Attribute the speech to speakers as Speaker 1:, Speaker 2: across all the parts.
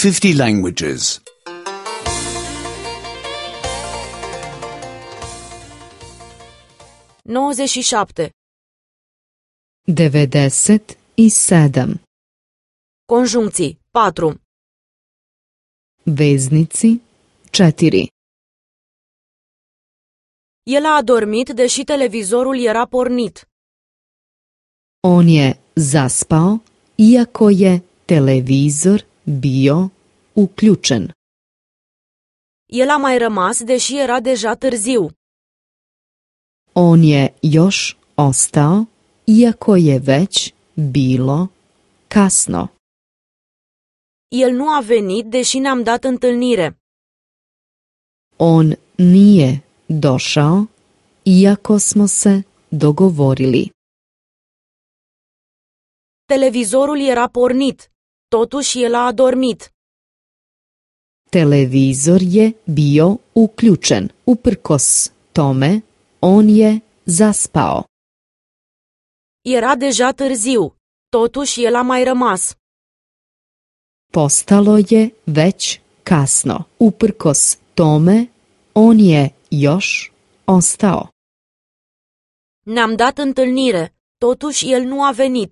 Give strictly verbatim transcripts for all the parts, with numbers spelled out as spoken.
Speaker 1: fifty languages.
Speaker 2: nouăzeci și șapte.
Speaker 3: devedeset i sedam.
Speaker 2: Conjuncții. patru.
Speaker 3: Veznici četiri.
Speaker 2: El a adormit deși televizorul era pornit.
Speaker 3: On je zaspao iako je televizor bio uključen.
Speaker 2: El a mai rămas deși era deja târziu.
Speaker 3: On je još ostao iako je već bilo kasno.
Speaker 2: El nu a venit deși ne-am dat întâlnire.
Speaker 3: On nije došao iako smo se dogovorili.
Speaker 2: Televizorul era pornit, totuși el a adormit.
Speaker 3: Televizor je bio uključen, uprkos tome on je zaspao.
Speaker 2: Era deja târziu, totuși el a mai rămas.
Speaker 3: Postalo je već kasno, uprkos tome on je još ostao.
Speaker 2: Ne-am dat întâlnire, totuși el nu a venit.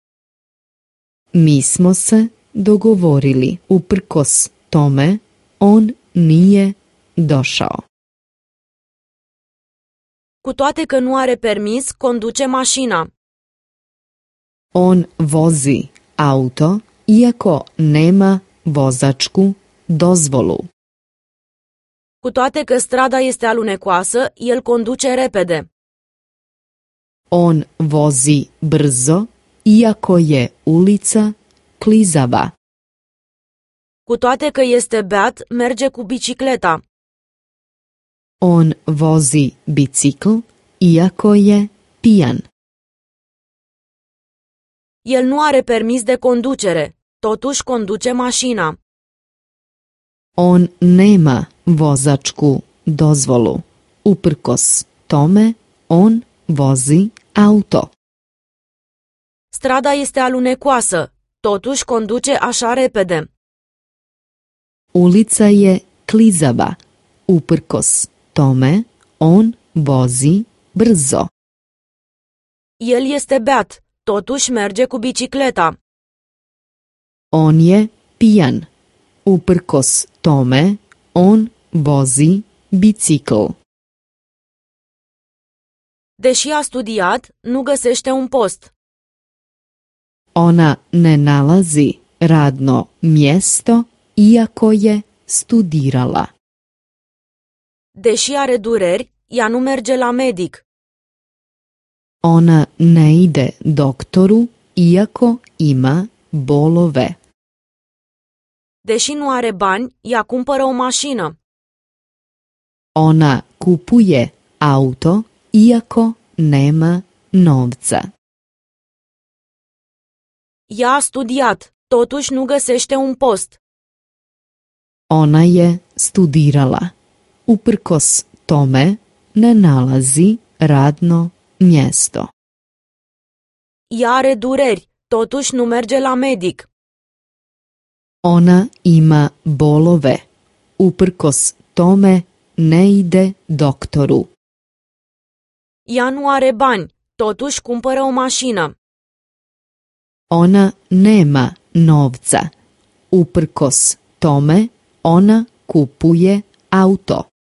Speaker 3: Mi smo se dogovorili, uprkos tome on nije došao.
Speaker 2: Cu toate că nu are permis, conduce mașina.
Speaker 3: On vozi auto iako nema vozačku dozvolu.
Speaker 2: Cu toate că strada este alunecoasă, el conduce repede.
Speaker 3: On vozi brzo iako je ulica klizava.
Speaker 2: Cu toate că este beat, merge cu bicicleta.
Speaker 3: On vozi bicikl iako je pijan.
Speaker 2: El nu are permis de conducere, totuși conduce mașina.
Speaker 3: On nema vozačku dozvolu. Uprkos tome on vozi auto.
Speaker 2: Strada este alunecoasă, totuși conduce așa repede.
Speaker 3: Ulica je klizava. Uprkos tome on vozi brzo.
Speaker 2: El este beat, totuși merge cu bicicleta.
Speaker 3: On je pijan. Uprkos tome on vozi bicikl.
Speaker 2: Deși a studiat, nu găsește un post.
Speaker 3: Ona ne nalazi radno mjesto iako je studirala.
Speaker 2: Deși are dureri, ea nu merge la medic.
Speaker 3: Ona ne ide doktoru iako ima bolove.
Speaker 2: Deși nu are bani, ea cumpără o mașină.
Speaker 3: Ona kupuje auto iako nema novca.
Speaker 2: Ea a studiat, totuși nu găsește un post.
Speaker 3: Ona je studirala. Uprkos tome ne nalazi radno mjesto.
Speaker 2: Ea are dureri, totuși nu merge la medic.
Speaker 3: Ona ima bolove. Uprkos tome ne ide doktoru.
Speaker 2: Ea nu are bani, totuși cumpără o mașină.
Speaker 3: Ona nema novca. Uprkos tome ona kupuje auto.